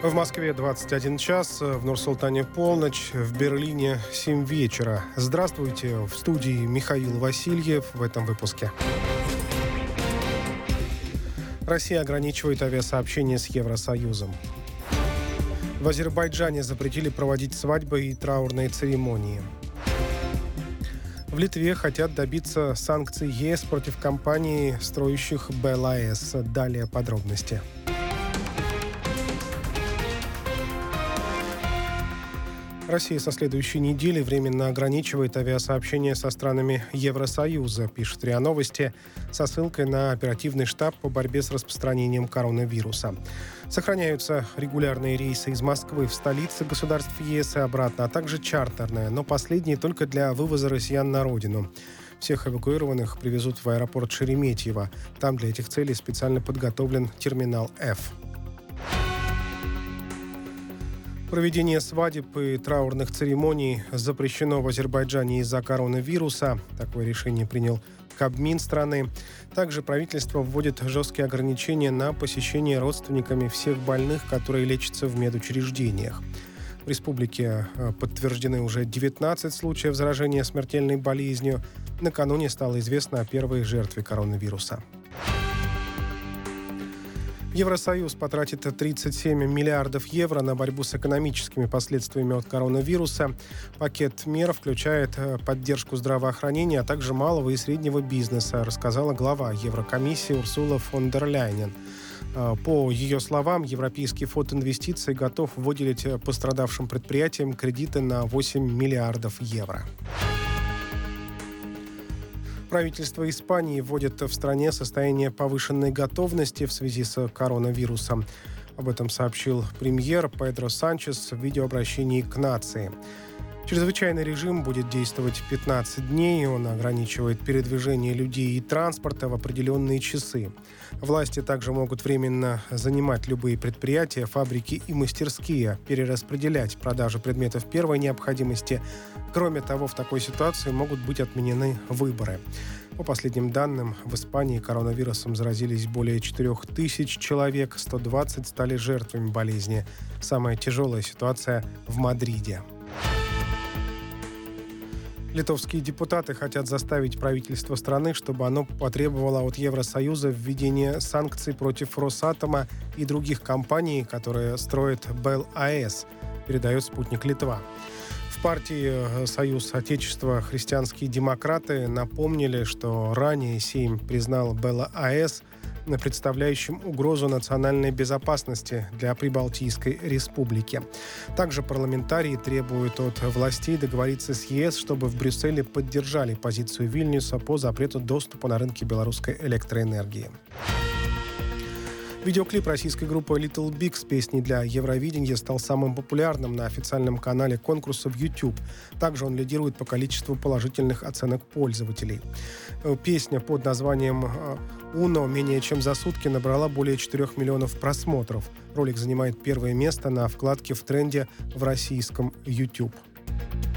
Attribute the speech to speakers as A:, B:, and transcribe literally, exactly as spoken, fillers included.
A: В Москве двадцать один час, в Нур-Султане полночь, в Берлине семь вечера. Здравствуйте, в студии Михаил Васильев в этом выпуске. Россия ограничивает авиасообщение с Евросоюзом. В Азербайджане запретили проводить свадьбы и траурные церемонии. В Литве хотят добиться санкций ЕС против компаний, строящих БелАЭС. Далее подробности. Россия со следующей недели временно ограничивает авиасообщение со странами Евросоюза, пишет РИА Новости, со ссылкой на оперативный штаб по борьбе с распространением коронавируса. Сохраняются регулярные рейсы из Москвы в столицы государств ЕС и обратно, а также чартерные, но последние только для вывоза россиян на родину. Всех эвакуированных привезут в аэропорт Шереметьево. Там для этих целей специально подготовлен терминал F. Проведение свадеб и траурных церемоний запрещено в Азербайджане из-за коронавируса. Такое решение принял Кабмин страны. Также правительство вводит жесткие ограничения на посещение родственниками всех больных, которые лечатся в медучреждениях. В республике подтверждены уже девятнадцать случаев заражения смертельной болезнью. Накануне стало известно о первой жертве коронавируса. Евросоюз потратит тридцать семь миллиардов евро на борьбу с экономическими последствиями от коронавируса. Пакет мер включает поддержку здравоохранения, а также малого и среднего бизнеса, рассказала глава Еврокомиссии Урсула фон дер Ляйнен. По ее словам, Европейский фонд инвестиций готов выделить пострадавшим предприятиям кредиты на восемь миллиардов евро. Правительство Испании вводит в стране состояние повышенной готовности в связи с коронавирусом. Об этом сообщил премьер Педро Санчес в видеообращении к нации. Чрезвычайный режим будет действовать пятнадцать дней. Он ограничивает передвижение людей и транспорта в определенные часы. Власти также могут временно занимать любые предприятия, фабрики и мастерские, перераспределять продажу предметов первой необходимости. Кроме того, в такой ситуации могут быть отменены выборы. По последним данным, в Испании коронавирусом заразились более четырех тысяч человек, сто двадцать стали жертвами болезни. Самая тяжелая ситуация в Мадриде. Литовские депутаты хотят заставить правительство страны, чтобы оно потребовало от Евросоюза введения санкций против Росатома и других компаний, которые строят БелАЭС, передает «Спутник Литва». В партии «Союз Отечества христианские демократы» напомнили, что ранее Сейм признал БелАЭС представляющим угрозу национальной безопасности для Прибалтийской республики. Также парламентарии требуют от властей договориться с ЕС, чтобы в Брюсселе поддержали позицию Вильнюса по запрету доступа на рынки белорусской электроэнергии. Видеоклип российской группы Little Big с песней для Евровидения стал самым популярным на официальном канале конкурса в YouTube. Также он лидирует по количеству положительных оценок пользователей. Песня под названием «Уно» менее чем за сутки набрала более четырех миллионов просмотров. Ролик занимает первое место на вкладке в тренде в российском YouTube.